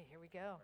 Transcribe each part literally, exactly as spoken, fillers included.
Okay, here we go.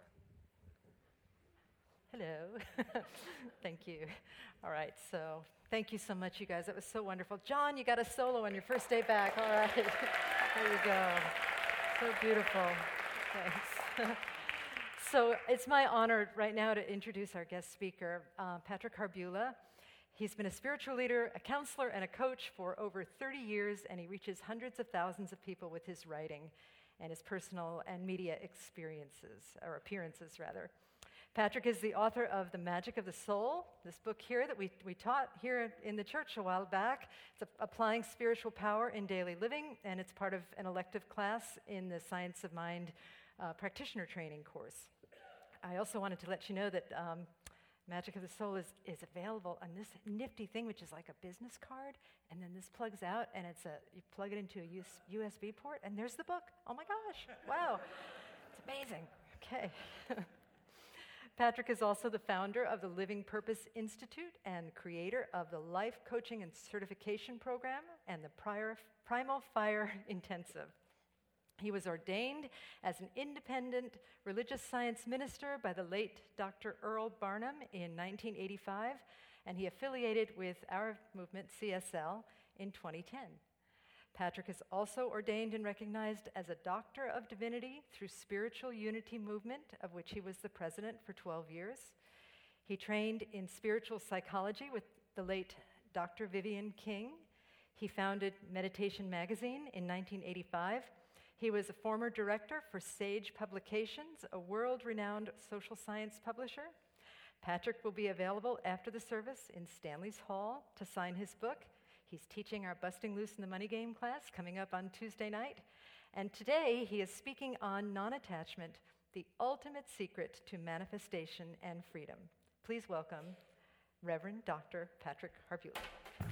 Hello. Thank you. All right, so thank you so much, you guys. That was so wonderful. John, you got a solo on your first day back. All right. There you go. So beautiful. Thanks. So it's my honor right now to introduce our guest speaker, uh, Patrick Harbulla. He's been a spiritual leader, a counselor, and a coach for over thirty years, and he reaches hundreds of thousands of people with his writing and his personal and media experiences, or appearances, rather. Patrick is the author of The Magic of the Soul, this book here that we, we taught here in the church a while back. It's a, applying spiritual power in daily living, and it's part of an elective class in the Science of Mind uh, practitioner training course. I also wanted to let you know that um, Magic of the Soul is, is available on this nifty thing, which is like a business card, and then this plugs out, and it's a you plug it into a U S B port, and there's the book. Oh my gosh, wow. It's amazing. Okay. Patrick is also the founder of the Living Purpose Institute and creator of the Life Coaching and Certification Program and the Prior, Primal Fire Intensive. He was ordained as an independent religious science minister by the late Doctor Earl Barnum in nineteen eighty-five, and he affiliated with our movement, C S L, in twenty ten. Patrick is also ordained and recognized as a Doctor of Divinity through Spiritual Unity Movement, of which he was the president for twelve years. He trained in spiritual psychology with the late Doctor Vivian King. He founded Meditation Magazine in nineteen eighty-five. He was a former director for Sage Publications, a world-renowned social science publisher. Patrick will be available after the service in Stanley's Hall to sign his book. He's teaching our Busting Loose in the Money Game class coming up on Tuesday night. And today he is speaking on non-attachment, the ultimate secret to manifestation and freedom. Please welcome Reverend Doctor Patrick Harbulla.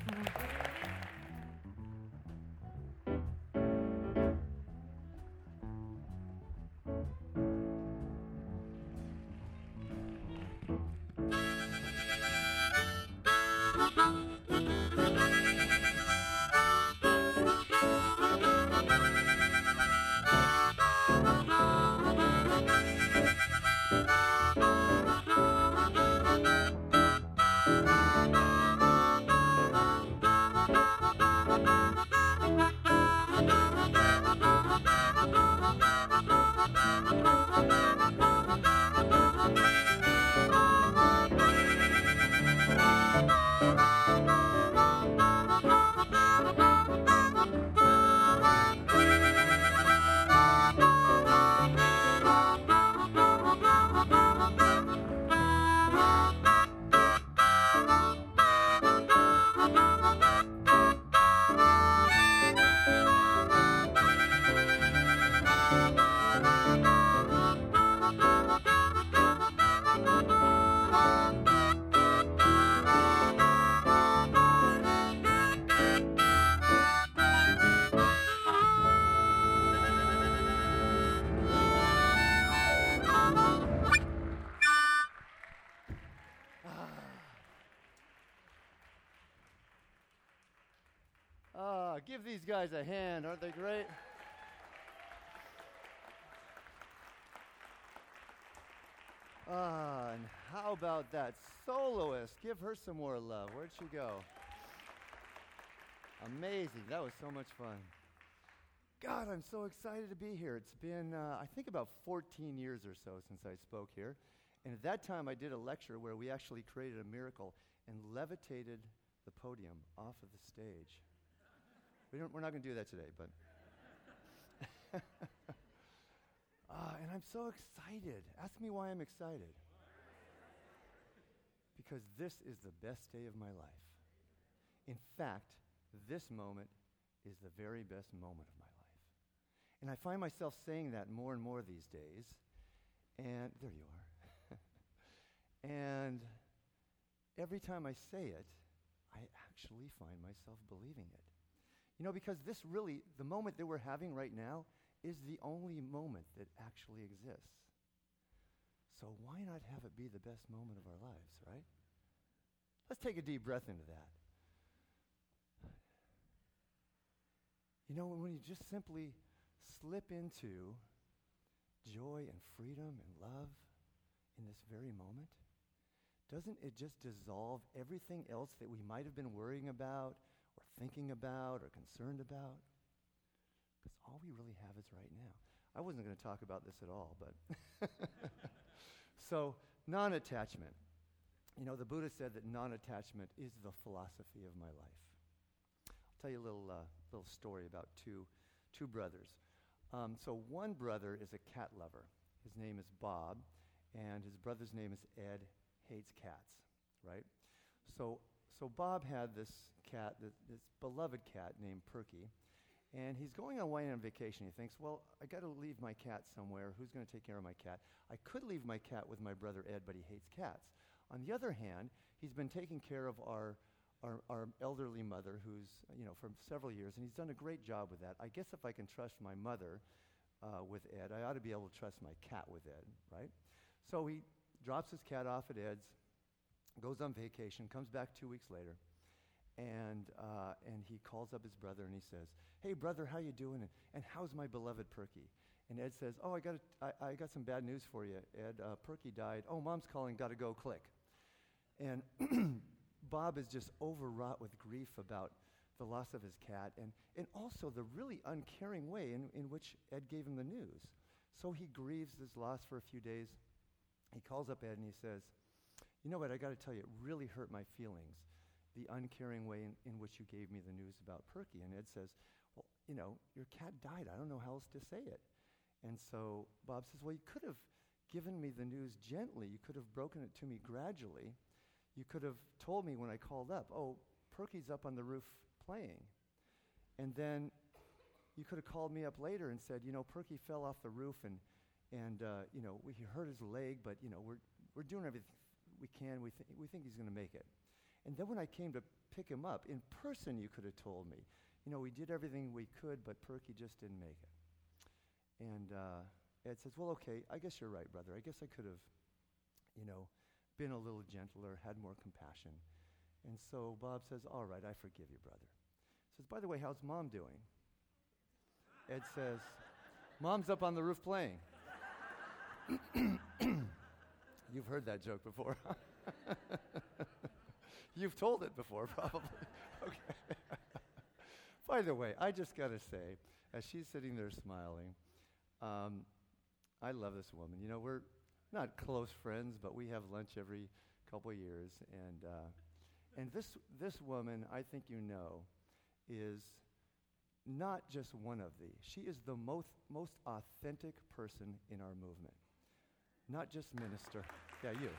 Give these guys a hand, aren't they great? Ah, and how about that soloist? Give her some more love. Where'd she go? Amazing. That was so much fun. God, I'm so excited to be here. It's been, uh, I think, about fourteen years or so since I spoke here. And at that time, I did a lecture where we actually created a miracle and levitated the podium off of the stage. We don't, we're not going to do that today, but... uh, and I'm so excited. Ask me why I'm excited. Because this is the best day of my life. In fact, this moment is the very best moment of my life. And I find myself saying that more and more these days. And there you are. And every time I say it, I actually find myself believing it. You know, because this really, the moment that we're having right now is the only moment that actually exists. So why not have it be the best moment of our lives, right? Let's take a deep breath into that. You know, when you just simply slip into joy and freedom and love in this very moment? Doesn't it just dissolve everything else that we might have been worrying about or thinking about or concerned about? Because all we really have is right now. I wasn't going to talk about this at all, but so non-attachment. You know, the Buddha said that non-attachment is the philosophy of my life. I'll tell you a little uh, little story about two two brothers. Um, so one brother is a cat lover. His name is Bob, and his brother's name is Ed. Hates cats, right? So so Bob had this cat, this, this beloved cat named Perky, and he's going away on vacation. He thinks, well, I got to leave my cat somewhere. Who's going to take care of my cat? I could leave my cat with my brother Ed, but he hates cats. On the other hand, he's been taking care of our, our our elderly mother, who's, you know, for several years, and he's done a great job with that. I guess if I can trust my mother uh, with Ed, I ought to be able to trust my cat with Ed, right? So he drops his cat off at Ed's, goes on vacation, comes back two weeks later, and uh, and he calls up his brother and he says, "Hey, brother, how you doing? And, and how's my beloved Perky?" And Ed says, "Oh, I got I, I got some bad news for you, Ed. Uh, Perky died. Oh, Mom's calling. Got to go. Click." And Bob is just overwrought with grief about the loss of his cat and, and also the really uncaring way in, in which Ed gave him the news. So he grieves this loss for a few days. He calls up Ed and he says, "You know what, I got to tell you, it really hurt my feelings, the uncaring way in, in which you gave me the news about Perky." And Ed says, "Well, you know, your cat died. I don't know how else to say it." And so Bob says, "Well, you could have given me the news gently. You could have broken it to me gradually. You could have told me when I called up, oh, Perky's up on the roof playing. And then you could have called me up later and said, you know, Perky fell off the roof and, and uh, you know, we, he hurt his leg, but, you know, we're we're doing everything we can. We, th- we think he's going to make it." And then when I came to pick him up, in person you could have told me, you know, we did everything we could, but Perky just didn't make it. And uh, Ed says, "Well, okay, I guess you're right, brother. I guess I could have, you know, been a little gentler, had more compassion." And so Bob says, "All right, I forgive you, brother." He says, "By the way, how's Mom doing?" Ed says, "Mom's up on the roof playing." You've heard that joke before. You've told it before, probably. Okay. By the way, I just got to say, as she's sitting there smiling, um, I love this woman. You know, we're not close friends, but we have lunch every couple of years. And uh, and this this woman, I think you know, is not just one of these. She is the most most authentic person in our movement. Not just minister. Yeah, you.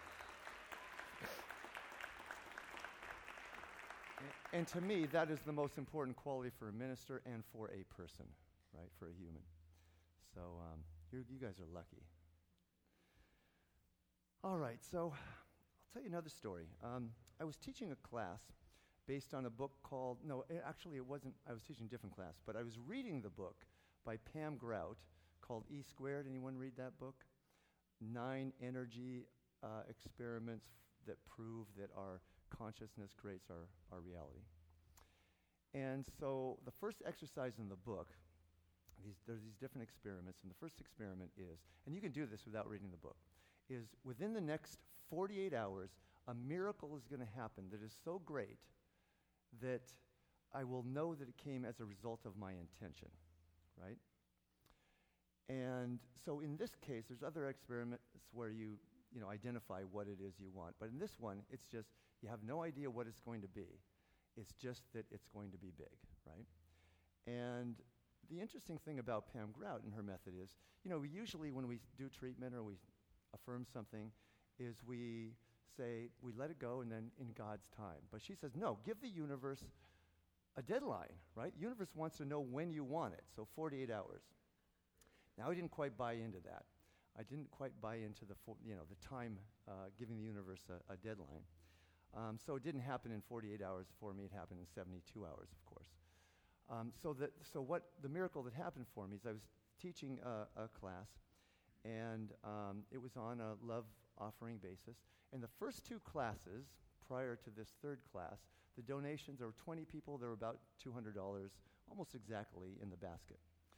And to me, that is the most important quality for a minister and for a person, right, for a human. So um, you you guys are lucky. All right, so I'll tell you another story. Um, I was teaching a class based on a book called, no, it, actually it wasn't, I was teaching a different class, but I was reading the book by Pam Grout called E Squared. Anyone read that book? Nine energy uh, experiments f- that prove that our consciousness creates our, our reality. And so the first exercise in the book, these, there's these different experiments, and the first experiment is, and you can do this without reading the book, is within the next forty-eight hours, a miracle is going to happen that is so great that I will know that it came as a result of my intention, right? And so in this case, there's other experiments where you, you know, identify what it is you want. But in this one, it's just, you have no idea what it's going to be. It's just that it's going to be big, right? And the interesting thing about Pam Grout and her method is, you know, we usually when we do treatment or we affirm something, is we say, we let it go and then in God's time. But she says, no, give the universe a deadline, right? The universe wants to know when you want it, so forty-eight hours. Now, I didn't quite buy into that. I didn't quite buy into the, for, you know, the time, uh, giving the universe a, a deadline. Um, so it didn't happen in forty-eight hours for me. It happened in seventy-two hours, of course. Um, so that, so what the miracle that happened for me is I was teaching a, a class, and um, it was on a love offering basis. And the first two classes, prior to this third class, the donations, there were twenty people, there were about two hundred dollars, almost exactly in the basket.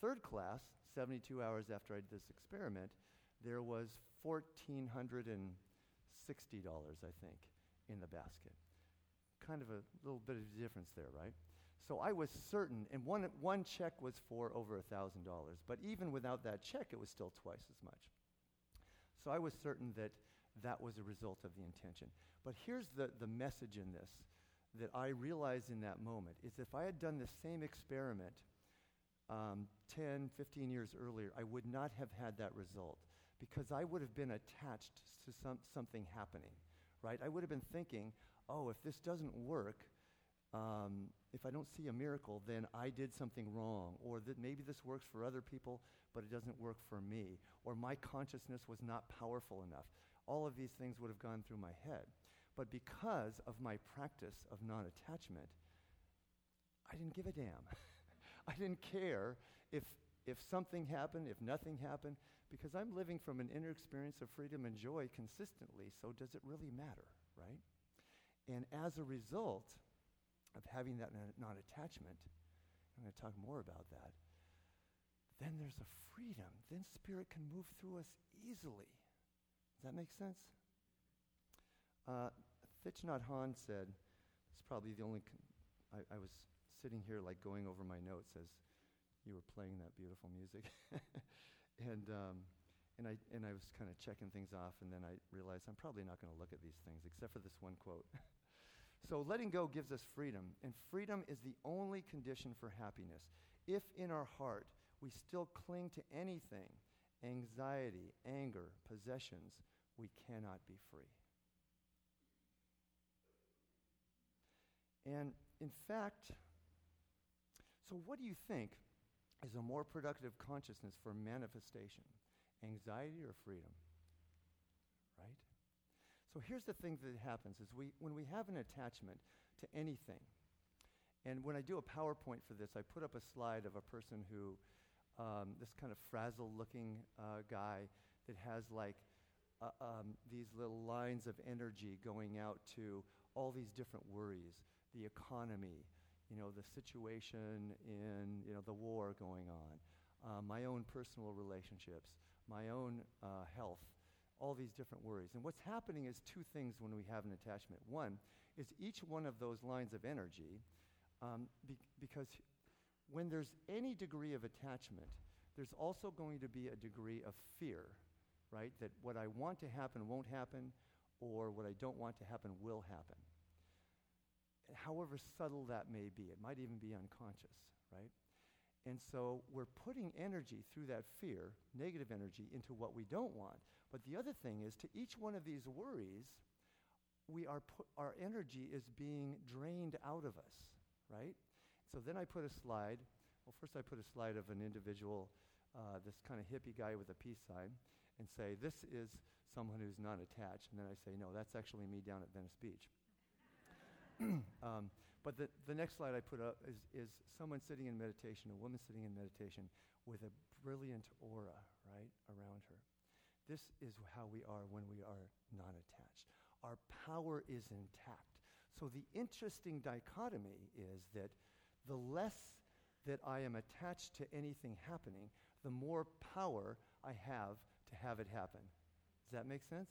third class, seventy-two hours after I did this experiment, there was one thousand four hundred sixty dollars, I think, in the basket. Kind of a little bit of a difference there, right? So I was certain, and one, one check was for over one thousand dollars, but even without that check, it was still twice as much. So I was certain that that was a result of the intention. But here's the, the message in this that I realized in that moment, is if I had done the same experiment um, ten, fifteen years earlier, I would not have had that result, because I would have been attached to some, something happening, right? I would have been thinking, oh, if this doesn't work, um, if I don't see a miracle, then I did something wrong, or that maybe this works for other people, but it doesn't work for me, or my consciousness was not powerful enough. All of these things would have gone through my head. But because of my practice of non-attachment, I didn't give a damn. I didn't care if if something happened, if nothing happened, because I'm living from an inner experience of freedom and joy consistently, so does it really matter, right? And as a result of having that non-attachment, I'm going to talk more about that, then there's a freedom. Then Spirit can move through us easily. Does that make sense? Uh, Thich Nhat Hanh said, it's probably the only, con- I, I was sitting here like going over my notes as you were playing that beautiful music. and um, and I and I was kind of checking things off, and then I realized I'm probably not going to look at these things except for this one quote. So letting go gives us freedom, and freedom is the only condition for happiness. If in our heart we still cling to anything, anxiety, anger, possessions, we cannot be free. And in fact, so what do you think is a more productive consciousness for manifestation, anxiety or freedom? Right? So here's the thing that happens is we when we have an attachment to anything, and when I do a PowerPoint for this, I put up a slide of a person who, um, this kind of frazzled-looking uh, guy that has like uh, um, these little lines of energy going out to all these different worries, the economy, you know, the situation in, you know, the war going on, uh, my own personal relationships, my own uh, health, all these different worries. And what's happening is two things when we have an attachment. One is each one of those lines of energy, um, be- because when there's any degree of attachment, there's also going to be a degree of fear, right? That what I want to happen won't happen, or what I don't want to happen will happen. However subtle that may be, it might even be unconscious, right? And so we're putting energy through that fear, negative energy, into what we don't want. But the other thing is, to each one of these worries, we are pu- our energy is being drained out of us, right? So then I put a slide. Well, first I put a slide of an individual, uh, this kind of hippie guy with a peace sign, and say, this is someone who's not attached. And then I say, no, that's actually me down at Venice Beach. um, but the, the next slide I put up is, is someone sitting in meditation, a woman sitting in meditation with a brilliant aura, right, around her. This is how we are when we are non-attached. Our power is intact. So the interesting dichotomy is that the less that I am attached to anything happening, the more power I have to have it happen. Does that make sense?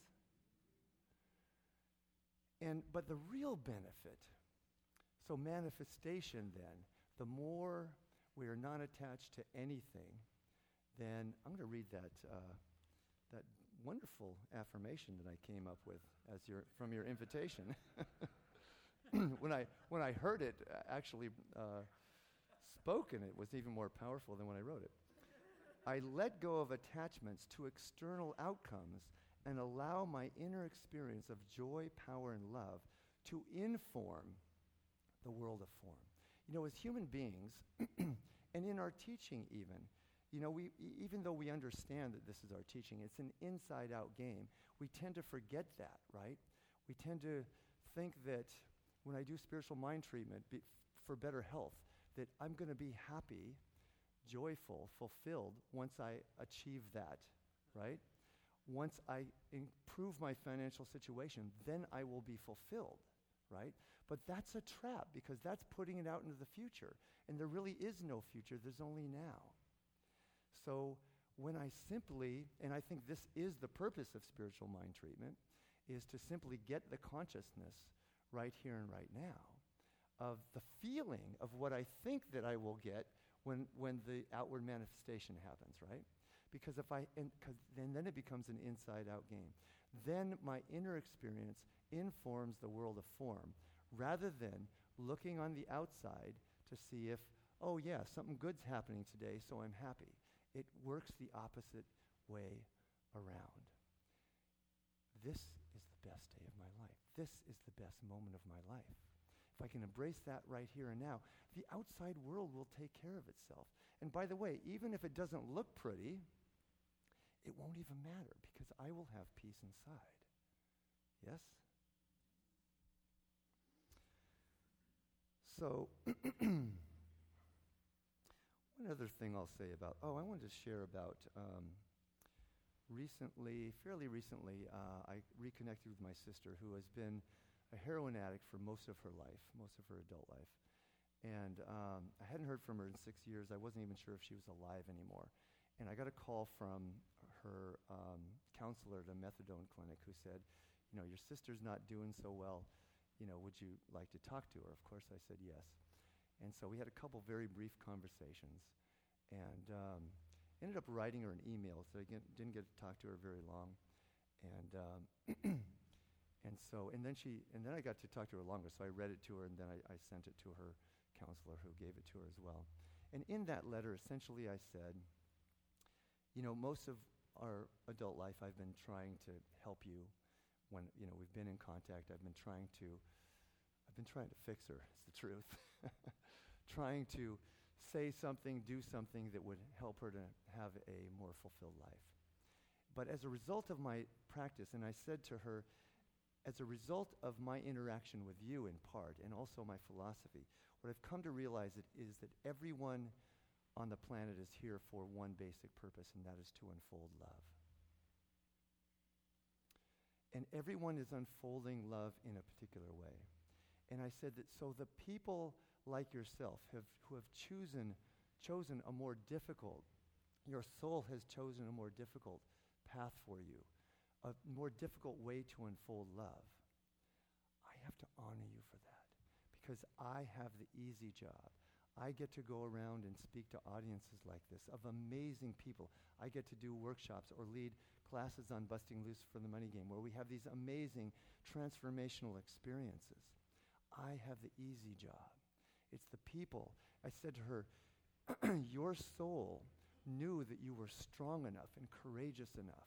And but the real benefit, so manifestation then, the more we are not attached to anything, then I'm going to read that uh, that wonderful affirmation that I came up with as your from your invitation. when I when I heard it uh, actually uh, spoken, it was even more powerful than when I wrote it. I let go of attachments to external outcomes and allow my inner experience of joy, power, and love to inform the world of form. You know, as human beings, and in our teaching even, you know, we e- even though we understand that this is our teaching, it's an inside-out game, we tend to forget that, right? We tend to think that when I do spiritual mind treatment be, for better health, that I'm going to be happy, joyful, fulfilled once I achieve that, right? Once I improve my financial situation, then I will be fulfilled, right? But that's a trap, because that's putting it out into the future. And there really is no future, there's only now. So when I simply, and I think this is the purpose of spiritual mind treatment, is to simply get the consciousness right here and right now of the feeling of what I think that I will get when, when the outward manifestation happens, right? Because if I, and, cause then, then it becomes an inside-out game. Then my inner experience informs the world of form, rather than looking on the outside to see if, oh yeah, something good's happening today, so I'm happy. It works the opposite way around. This is the best day of my life. This is the best moment of my life. If I can embrace that right here and now, the outside world will take care of itself. And by the way, even if it doesn't look pretty, it won't even matter, because I will have peace inside. Yes? So, one other thing I'll say about, oh, I wanted to share about um, recently, fairly recently, uh, I reconnected with my sister, who has been a heroin addict for most of her life, most of her adult life. And um, I hadn't heard from her in six years. I wasn't even sure if she was alive anymore. And I got a call from her um, counselor at a methadone clinic who said, you know, your sister's not doing so well. You know, would you like to talk to her? Of course, I said yes. And so we had a couple very brief conversations, and um, ended up writing her an email, so I get, didn't get to talk to her very long. And um, and so, and then she, and then I got to talk to her longer, so I read it to her, and then I, I sent it to her counselor, who gave it to her as well. And in that letter, essentially I said, you know, most of our adult life I've been trying to help you. When, you know, we've been in contact, I've been trying to, I've been trying to fix her, is the truth. Trying to say something, do something that would help her to have a more fulfilled life. But as a result of my practice, and I said to her, as a result of my interaction with you in part, and also my philosophy, what I've come to realize it is that everyone on the planet is here for one basic purpose, and that is to unfold love. And everyone is unfolding love in a particular way. And I said that so the people like yourself have, who have chosen, chosen a more difficult, your soul has chosen a more difficult path for you, a more difficult way to unfold love. I have to honor you for that, because I have the easy job. I get to go around and speak to audiences like this of amazing people. I get to do workshops or lead classes on busting loose for the money game, where we have these amazing transformational experiences. I have the easy job. It's the people. I said to her, your soul knew that you were strong enough and courageous enough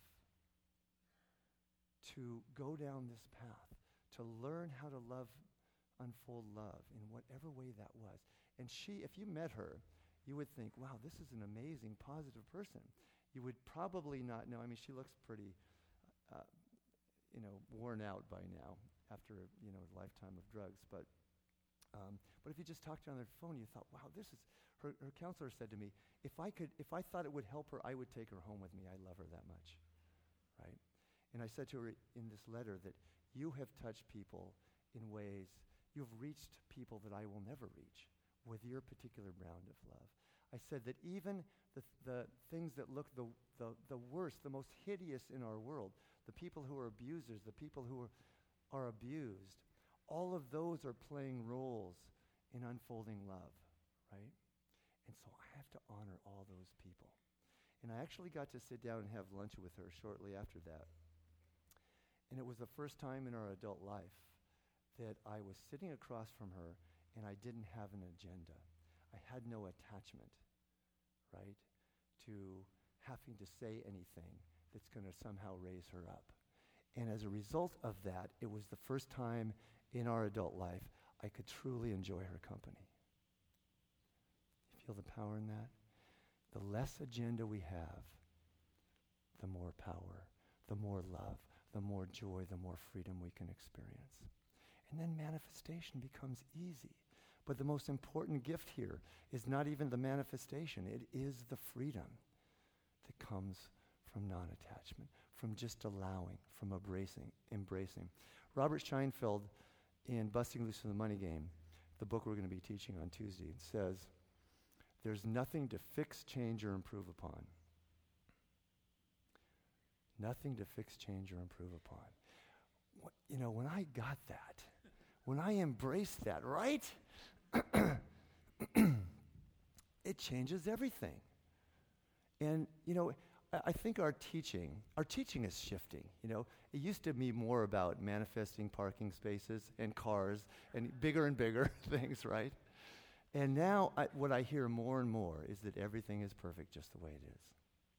to go down this path, to learn how to love, unfold love in whatever way that was. And she, if you met her, you would think, wow, this is an amazing, positive person. You would probably not know. I mean, she looks pretty, uh, you know, worn out by now after, you know, a lifetime of drugs. But um, but if you just talked to her on the phone, you thought, wow, this is, her, her counselor said to me, if I could, if I thought it would help her, I would take her home with me. I love her that much, right? And I said to her in this letter that you have touched people in ways, you have reached people that I will never reach with your particular brand of love. I said that even the, the things that look the, the, the worst, the most hideous in our world, the people who are abusers, the people who are, are abused, all of those are playing roles in unfolding love, right? And so I have to honor all those people. And I actually got to sit down and have lunch with her shortly after that. And it was the first time in our adult life that I was sitting across from her and I didn't have an agenda. I had no attachment, right, to having to say anything that's going to somehow raise her up. And as a result of that, it was the first time in our adult life I could truly enjoy her company. You feel the power in that? The less agenda we have, the more power, the more love, the more joy, the more freedom we can experience. And then manifestation becomes easy. But the most important gift here is not even the manifestation. It is the freedom that comes from non-attachment, from just allowing, from embracing, embracing. Robert Scheinfeld, in Busting Loose from the Money Game, the book we're going to be teaching on Tuesday, says, there's nothing to fix, change, or improve upon. Nothing to fix, change, or improve upon. What, you know, when I got that, when I embraced that, right? It changes everything. And, you know, I, I think our teaching, our teaching is shifting, you know. It used to be more about manifesting parking spaces and cars and bigger and bigger things, right? And now I, what I hear more and more is that everything is perfect just the way it is.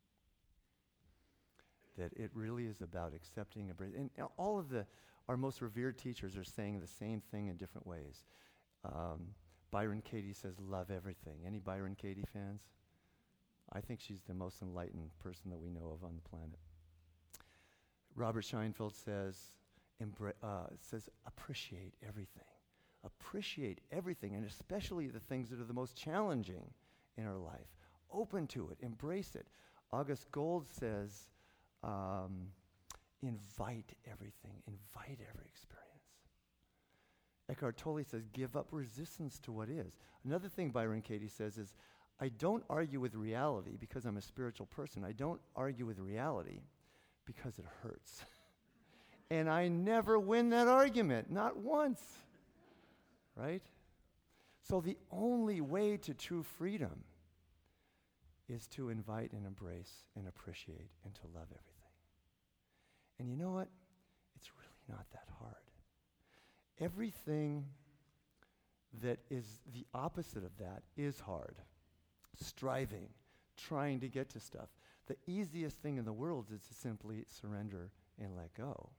That it really is about accepting, and all of the our most revered teachers are saying the same thing in different ways. Um, Byron Katie says, love everything. Any Byron Katie fans? I think she's the most enlightened person that we know of on the planet. Robert Scheinfeld says, embra- uh, says appreciate everything. Appreciate everything, and especially the things that are the most challenging in our life. Open to it, embrace it. August Gold says, um, invite everything, invite every experience. Eckhart Tolle says, give up resistance to what is. Another thing Byron Katie says is, I don't argue with reality because I'm a spiritual person. I don't argue with reality because it hurts. And I never win that argument, not once. Right? So the only way to true freedom is to invite and embrace and appreciate and to love everything. And you know what? It's really not that hard. Everything that is the opposite of that is hard. Striving, trying to get to stuff. The easiest thing in the world is to simply surrender and let go.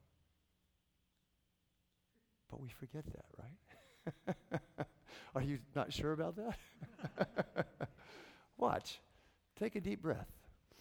But we forget that, right? Are you not sure about that? Watch. Take a deep breath.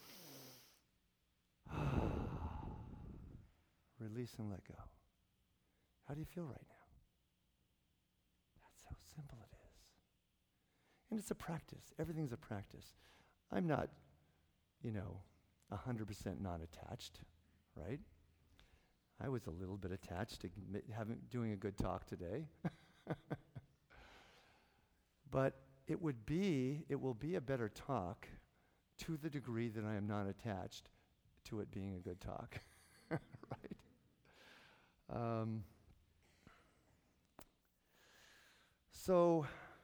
Release and let go. How do you feel right now? That's how simple it is. And it's a practice. Everything's a practice. I'm not, you know, one hundred percent not attached, right? I was a little bit attached to m- having, doing a good talk today. But it would be, it will be a better talk to the degree that I am not attached to it being a good talk, right? Um, so,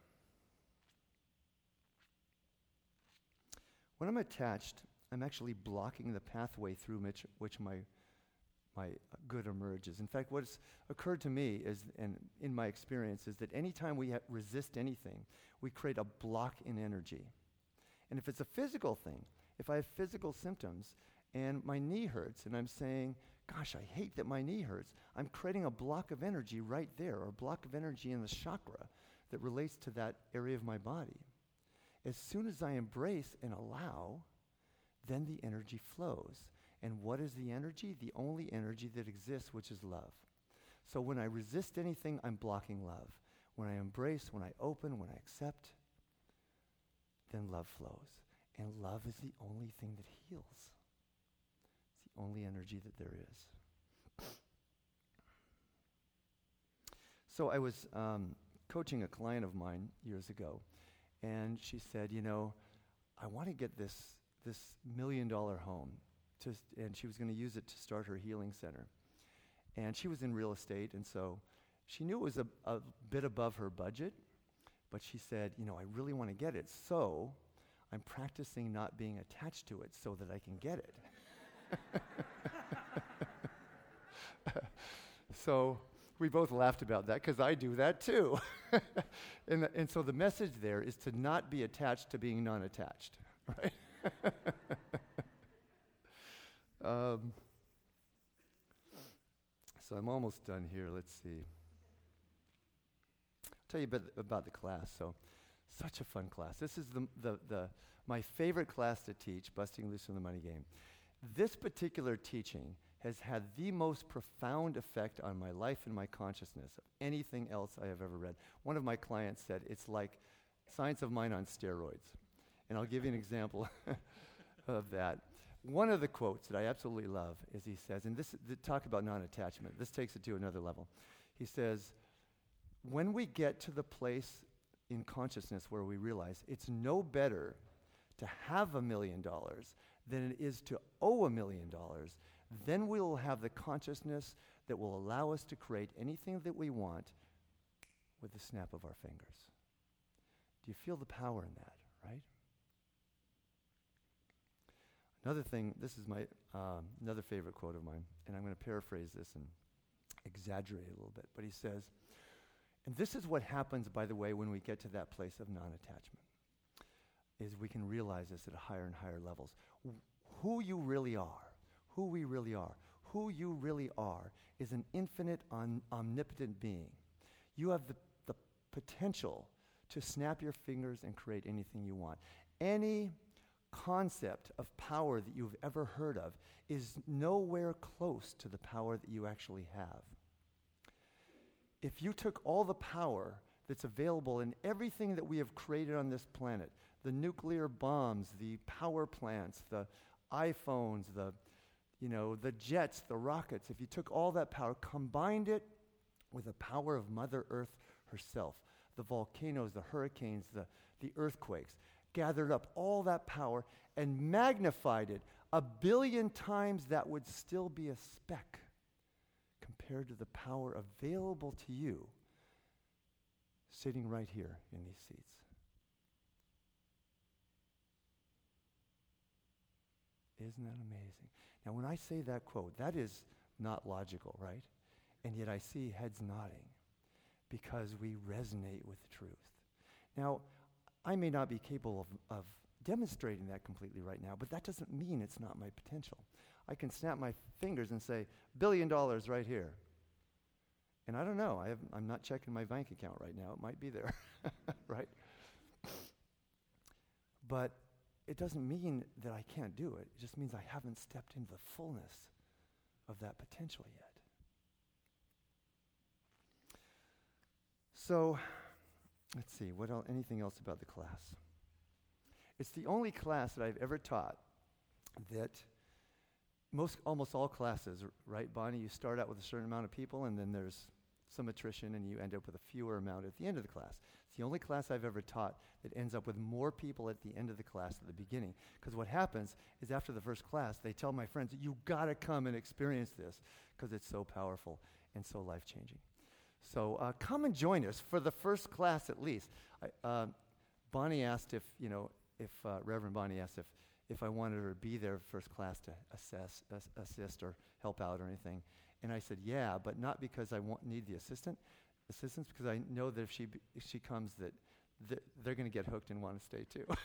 when I'm attached, I'm actually blocking the pathway through which, which my my good emerges. In fact, what's occurred to me is, and in my experience, is that anytime we ha- resist anything, we create a block in energy. And if it's a physical thing, if I have physical symptoms and my knee hurts and I'm saying, gosh, I hate that my knee hurts, I'm creating a block of energy right there, or a block of energy in the chakra that relates to that area of my body. As soon as I embrace and allow, then the energy flows. And what is the energy? The only energy that exists, which is love. So when I resist anything, I'm blocking love. When I embrace, when I open, when I accept, then love flows. And love is the only thing that heals. It's the only energy that there is. So I was um, coaching a client of mine years ago, and she said, you know, I want to get this, this million dollar home. To, and she was going to use it to start her healing center. And she was in real estate, and so she knew it was a, a bit above her budget, but she said, you know, I really want to get it, so I'm practicing not being attached to it so that I can get it. So we both laughed about that because I do that too. and, the, and so the message there is to not be attached to being non-attached, right? Um, so I'm almost done here. Let's see. I'll tell you a bit about the class. So, such a fun class. This is the, the, the my favorite class to teach, Busting Loose from the Money Game. This particular teaching has had the most profound effect on my life and my consciousness of anything else I have ever read. One of my clients said, it's like Science of Mind on steroids. And I'll give you an example of that. One of the quotes that I absolutely love is he says, and this the talk about non-attachment, this takes it to another level. He says, when we get to the place in consciousness where we realize it's no better to have a million dollars than it is to owe a million dollars, then we will have the consciousness that will allow us to create anything that we want with the snap of our fingers. Do you feel the power in that, right? Another thing, this is my um, another favorite quote of mine, and I'm going to paraphrase this and exaggerate a little bit, but he says, and this is what happens, by the way, when we get to that place of non-attachment, is we can realize this at higher and higher levels. W- who you really are, who we really are, who you really are is an infinite, on, omnipotent being. You have the, the potential to snap your fingers and create anything you want. Any concept of power that you've ever heard of is nowhere close to the power that you actually have. If you took all the power that's available in everything that we have created on this planet, the nuclear bombs, the power plants, the iPhones, the you know, the jets, the rockets, if you took all that power, combined it with the power of Mother Earth herself, the volcanoes, the hurricanes, the, the earthquakes, gathered up all that power and magnified it a billion times, that would still be a speck compared to the power available to you sitting right here in these seats. Isn't that amazing? Now, when I say that quote, that is not logical, right? And yet I see heads nodding because we resonate with the truth. Now, I may not be capable of, of demonstrating that completely right now, but that doesn't mean it's not my potential. I can snap my fingers and say, billion dollars right here. And I don't know. I have, I'm not checking my bank account right now. It might be there, right? But it doesn't mean that I can't do it. It just means I haven't stepped into the fullness of that potential yet. So, let's see, what else, anything else about the class? It's the only class that I've ever taught that most, almost all classes, r- right, Bonnie, you start out with a certain amount of people and then there's some attrition and you end up with a fewer amount at the end of the class. It's the only class I've ever taught that ends up with more people at the end of the class at the beginning. Because what happens is after the first class, they tell my friends, you gotta come and experience this because it's so powerful and so life-changing. So uh, come and join us for the first class at least. I, uh, Bonnie asked if, you know, if uh, Reverend Bonnie asked if, if I wanted her to be there first class to assess, ass, assist or help out or anything. And I said, yeah, but not because I want, need the assistant, assistance, because I know that if she, b- if she comes that th- they're going to get hooked and want to stay too.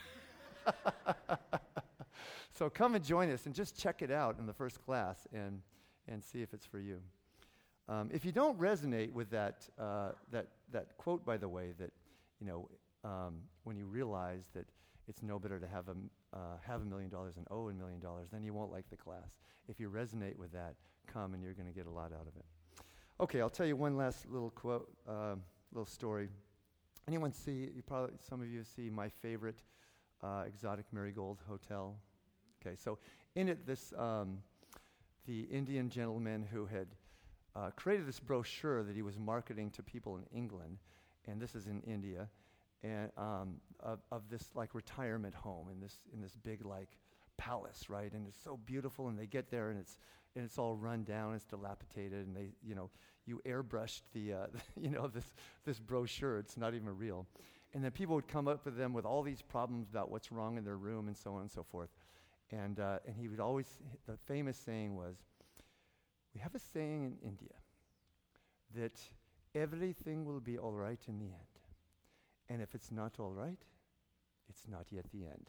So come and join us and just check it out in the first class and, and see if it's for you. Um, if you don't resonate with that, uh, that, that quote, by the way, that, you know, um, when you realize that it's no better to have a, m- uh, have a million dollars than owe a million dollars, then you won't like the class. If you resonate with that, come and you're going to get a lot out of it. Okay, I'll tell you one last little quote, uh, little story. Anyone see, you probably, some of you see my favorite uh, exotic marigold hotel? Okay, so in it, this, um, the Indian gentleman who had Uh, created this brochure that he was marketing to people in England, and this is in India, and um, of, of this like retirement home in this in this big like palace, right? And it's so beautiful, and they get there, and it's and it's all run down, it's dilapidated, and they you know you airbrushed the uh, you know this this brochure. It's not even real, and then people would come up with them with all these problems about what's wrong in their room and so on and so forth, and uh, and he would always the famous saying was, we have a saying in India that everything will be all right in the end. And if it's not all right, it's not yet the end.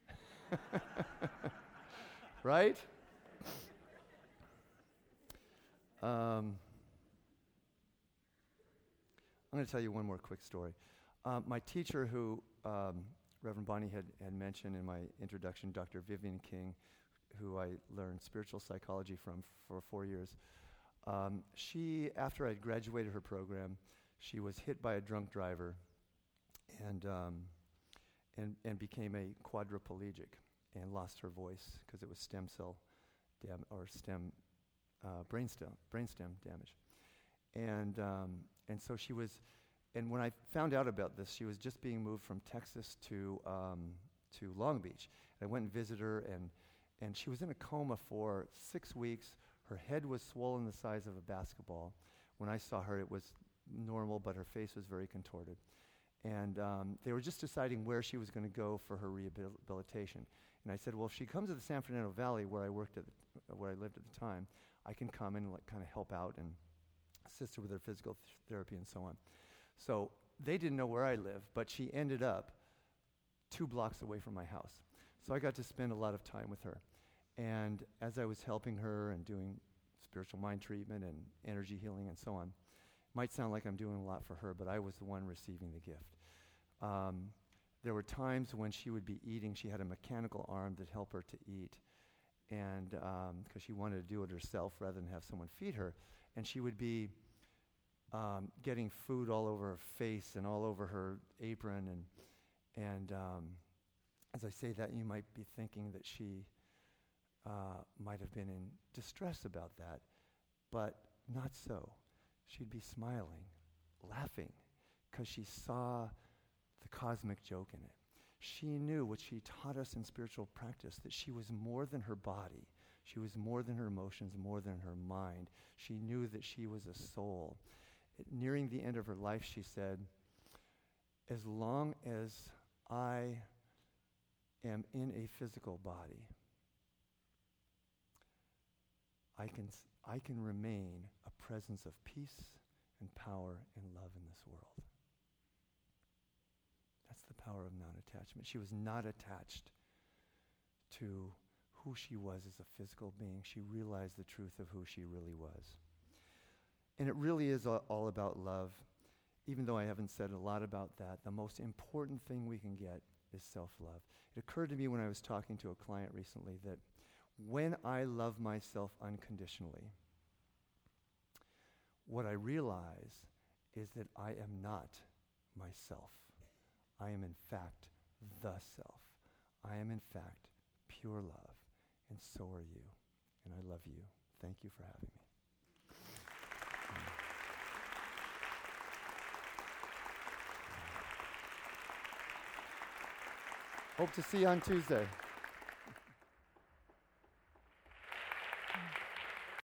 Right? Um, I'm going to tell you one more quick story. Um, my teacher who um, Reverend Bonnie had, had mentioned in my introduction, Doctor Vivian King, who I learned spiritual psychology from f- for four years. Um, she, after I had graduated her program, she was hit by a drunk driver and um, and and became a quadriplegic and lost her voice because it was stem cell dam- or stem uh, brainstem brainstem damage. And um, and so she was, and when I found out about this, she was just being moved from Texas to um, to Long Beach. And I went and visited her, and and she was in a coma for six weeks. Her head was swollen the size of a basketball. When I saw her, it was normal, but her face was very contorted. And um, they were just deciding where she was going to go for her rehabilitation. And I said, well, if she comes to the San Fernando Valley, where I worked at, the, uh, where I lived at the time, I can come and like, kind of help out and assist her with her physical th- therapy and so on. So they didn't know where I lived, but she ended up two blocks away from my house. So I got to spend a lot of time with her. And as I was helping her and doing spiritual mind treatment and energy healing and so on, might sound like I'm doing a lot for her, but I was the one receiving the gift. Um, there were times when she would be eating, she had a mechanical arm that helped her to eat, and because um, she wanted to do it herself rather than have someone feed her, and she would be um, getting food all over her face and all over her apron, and and um, as I say that, you might be thinking that she uh, might have been in distress about that, but not so. She'd be smiling, laughing, because she saw the cosmic joke in it. She knew what she taught us in spiritual practice, that she was more than her body. She was more than her emotions, more than her mind. She knew that she was a soul. It, nearing the end of her life, she said, as long as I am in a physical body, I can s- I can remain a presence of peace and power and love in this world. That's the power of non-attachment. She was not attached to who she was as a physical being. She realized the truth of who she really was. And it really is all, all about love. Even though I haven't said a lot about that, the most important thing we can get is self-love. It occurred to me when I was talking to a client recently that when I love myself unconditionally, what I realize is that I am not myself. I am in fact the self. I am in fact pure love, and so are you. And I love you. Thank you for having me. Hope to see you on Tuesday.